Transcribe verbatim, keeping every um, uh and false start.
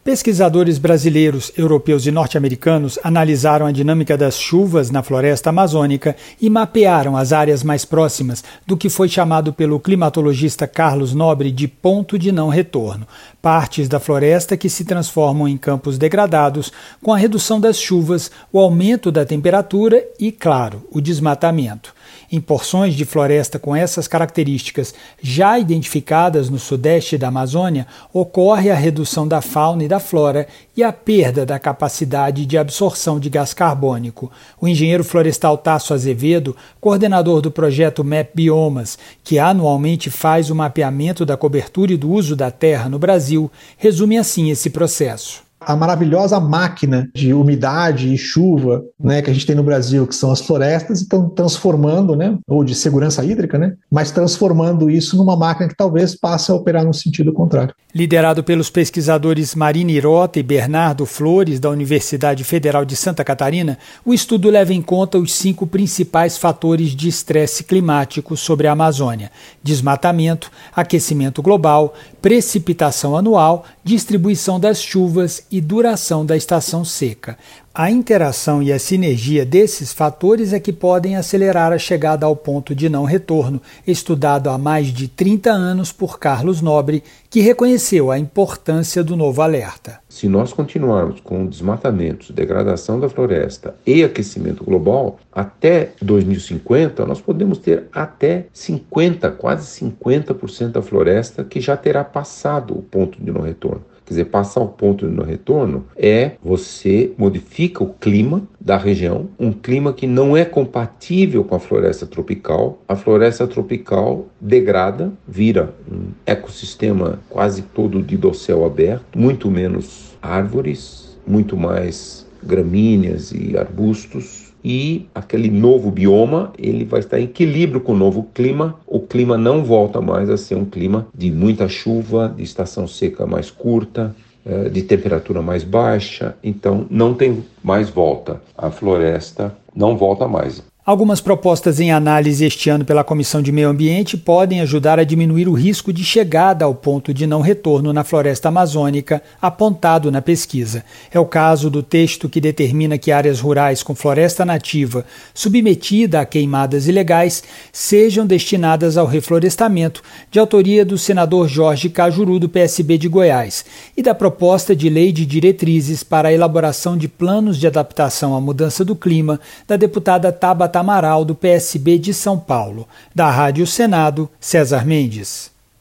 Pesquisadores brasileiros, europeus e norte-americanos analisaram a dinâmica das chuvas na floresta amazônica e mapearam as áreas mais próximas do que foi chamado pelo climatologista Carlos Nobre de ponto de não retorno, partes da floresta que se transformam em campos degradados com a redução das chuvas, o aumento da temperatura e, claro, o desmatamento. Em porções de floresta com essas características já identificadas no sudeste da Amazônia, ocorre a redução da fauna e da flora e a perda da capacidade de absorção de gás carbônico. O engenheiro florestal Tasso Azevedo, coordenador do projeto Map Biomas, que anualmente faz o mapeamento da cobertura e do uso da terra no Brasil, resume assim esse processo. A maravilhosa máquina de umidade e chuva, né, que a gente tem no Brasil, que são as florestas, estão transformando, né, ou de segurança hídrica, né, mas transformando isso numa máquina que talvez passe a operar no sentido contrário. Liderado pelos pesquisadores Marina Hirota e Bernardo Flores, da Universidade Federal de Santa Catarina, o estudo leva em conta os cinco principais fatores de estresse climático sobre a Amazônia: desmatamento, aquecimento global, precipitação anual, distribuição das chuvas e duração da estação seca. A interação e a sinergia desses fatores é que podem acelerar a chegada ao ponto de não retorno, estudado há mais de trinta anos por Carlos Nobre, que reconheceu a importância do novo alerta. Se nós continuarmos com desmatamento, degradação da floresta e aquecimento global, até dois mil e cinquenta nós podemos ter até cinquenta, quase cinquenta por cento da floresta que já terá passado o ponto de não retorno. Quer dizer, passar o ponto de não retorno é você modifica o clima da região, um clima que não é compatível com a floresta tropical. A floresta tropical degrada, vira um ecossistema quase todo de dossel aberto, muito menos árvores, muito mais gramíneas e arbustos. E aquele novo bioma, ele vai estar em equilíbrio com o novo clima. O clima não volta mais a ser um clima de muita chuva, de estação seca mais curta, de temperatura mais baixa. Então, não tem mais volta. A floresta não volta mais. Algumas propostas em análise este ano pela Comissão de Meio Ambiente podem ajudar a diminuir o risco de chegada ao ponto de não retorno na floresta amazônica, apontado na pesquisa. É o caso do texto que determina que áreas rurais com floresta nativa submetida a queimadas ilegais sejam destinadas ao reflorestamento, de autoria do senador Jorge Cajuru, do P S B de Goiás, e da proposta de lei de diretrizes para a elaboração de planos de adaptação à mudança do clima, da deputada Tabata Amaral, do P S B de São Paulo. Da Rádio Senado, César Mendes.